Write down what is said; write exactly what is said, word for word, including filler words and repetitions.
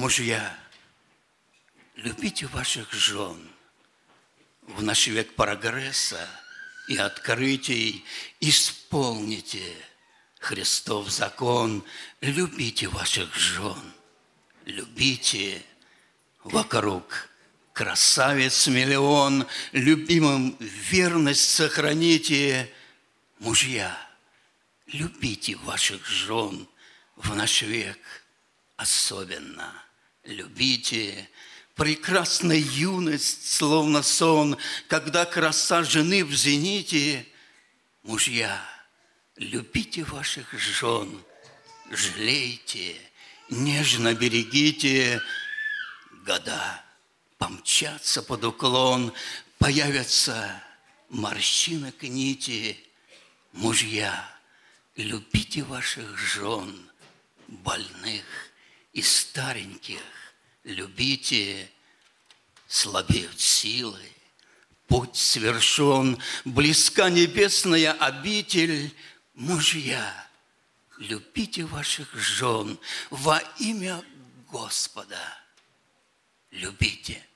Мужья, любите ваших жен. В наш век прогресса и открытий исполните Христов закон. Любите ваших жен, любите вокруг красавиц миллион, любимым верность сохраните. Мужья, любите ваших жен в наш век особенно. Любите прекрасная юность, словно сон, когда краса жены в зените. Мужья, любите ваших жен, жалейте, нежно берегите. Года помчатся под уклон, появятся морщинок нити. Мужья, любите ваших жен, больных и стареньких, любите. Слабеют силы, путь свершен, близка небесная обитель. Мужья, любите ваших жен во имя Господа. Любите.